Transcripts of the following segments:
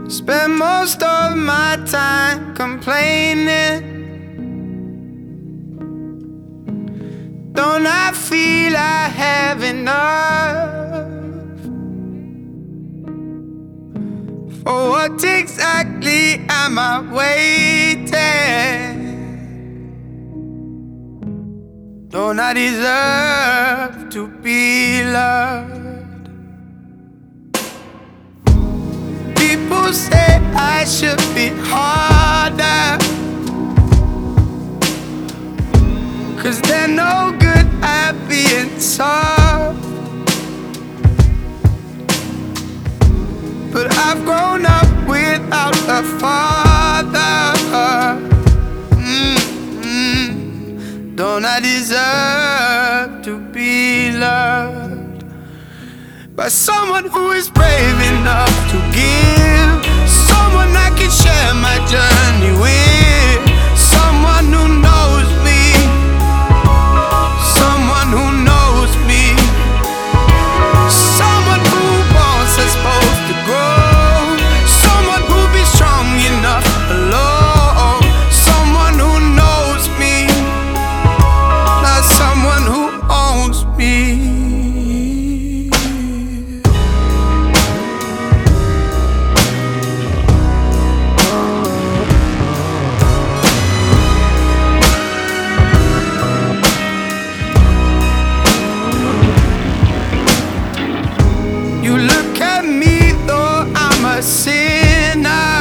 Spend most of my time complaining. Don't I feel I have enough? For what exactly am I waiting? Don't I deserve to be loved? People say I should be harder, 'cause they're no good at being soft. But I've grown up without a father. Don't I deserve to be loved by someone who is brave enough to give, someone I can share my journey with, someone who knows me, someone who knows me, someone who wants us both to grow, someone who'll be strong enough alone, someone who knows me, not someone who owns me. You look at me though I'm a sinner,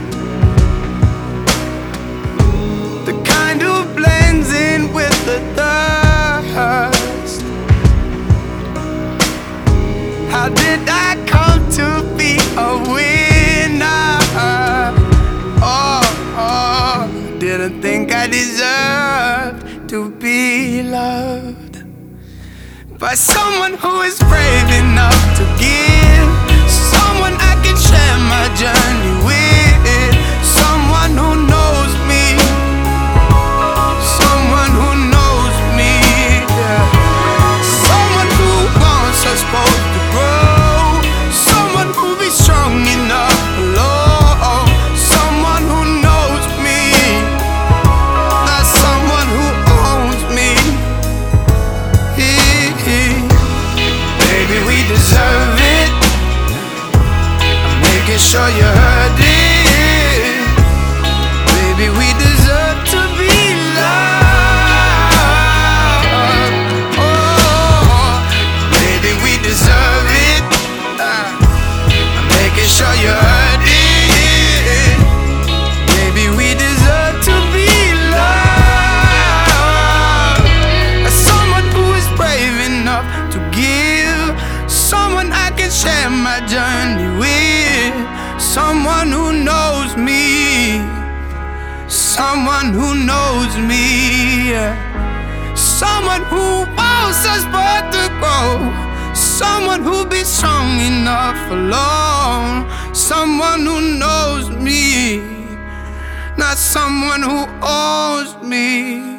the kind who blends in with the dust. How did I come to be a winner? Didn't think I deserved to be loved by someone who is brave enough to give, someone I can share my journey with, someone who knows me, someone who knows me, yeah. Someone who wants us both to grow, someone who'll be strong enough alone, someone who knows me, not someone who owns me. Baby, we deserve it. I'm making sure you heard it. Baby, we deserve to be loved. Oh, baby, we deserve it. I'm making sure you heard it. Baby, we deserve to be loved. Someone who is brave enough to give, someone I can share my journey with, someone who knows me, someone who knows me, yeah. Someone who wants us both to grow, someone who'll be strong enough alone, someone who knows me, not someone who owns me.